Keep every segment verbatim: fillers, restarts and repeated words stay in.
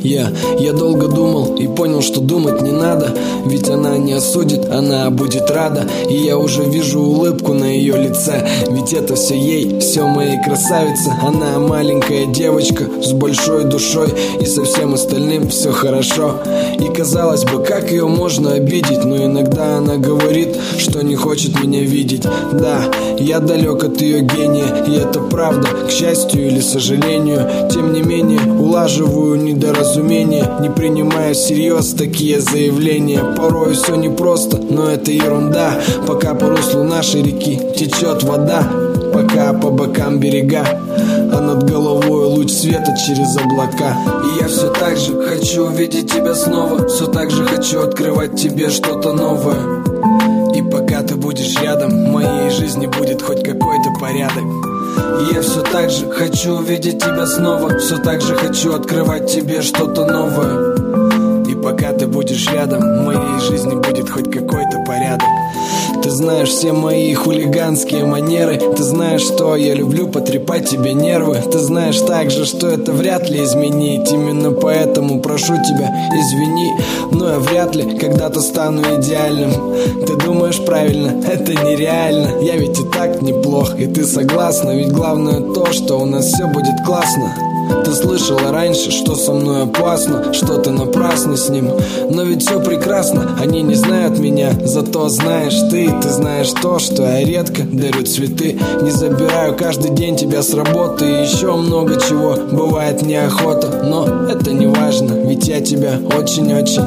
Я, я долго думал и понял, что думать не надо. Ведь она не осудит, она будет рада. И я уже вижу улыбку на ее лице. Ведь это все ей, все моей красавице. Она маленькая девочка с большой душой. И со всем остальным все хорошо. И казалось бы, как ее можно обидеть? Но иногда она говорит, что не хочет меня видеть. Да, я далек от ее гения, и это правда, к счастью или сожалению. Тем не менее, улаживаю недоразумения, не принимая всерьез такие заявления. Порой все непросто, но это ерунда. Пока по руслу нашей реки течет вода, пока по бокам берега, а над головой луч света через облака. И я все так же хочу увидеть тебя снова, все так же хочу открывать тебе что-то новое. И пока ты будешь рядом, в моей жизни будет хоть какой-то порядок. И я все так же хочу увидеть тебя снова, все так же хочу открывать тебе что-то новое. И пока ты будешь рядом, в моей жизни будет хоть какой-то порядок. Ты знаешь все мои хулиганские манеры. Ты знаешь, что я люблю потрепать тебе нервы. Ты знаешь также, что это вряд ли изменить. Именно поэтому прошу тебя, извини, но я вряд ли когда-то стану идеальным. Ты думаешь правильно, это нереально. Я ведь и так неплох, и ты согласна. Ведь главное то, что у нас все будет классно. Ты слышала раньше, что со мной опасно, что ты напрасно с ним. Но ведь все прекрасно, они не знают меня. Зато знаешь ты, ты знаешь то, что я редко дарю цветы. Не забираю каждый день тебя с работы. И еще много чего, бывает неохота. Но это не важно, ведь я тебя очень-очень,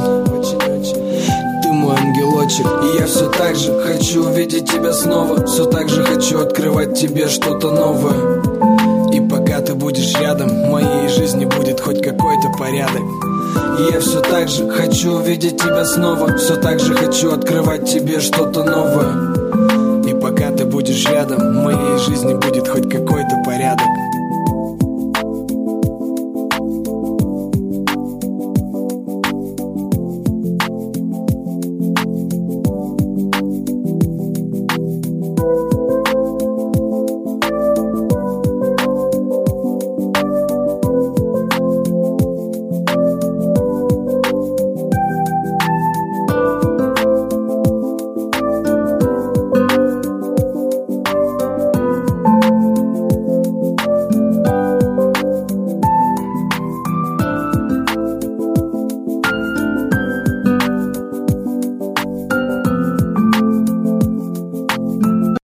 ты мой ангелочек. И я все так же хочу увидеть тебя снова, все так же хочу открывать тебе что-то новое. И пока ты будешь рядом, в моей жизни будет хоть какой-то порядок. И я все так же хочу увидеть тебя снова, все так же хочу открывать тебе что-то новое. И пока ты будешь рядом, в моей жизни будет хоть какой-то порядок.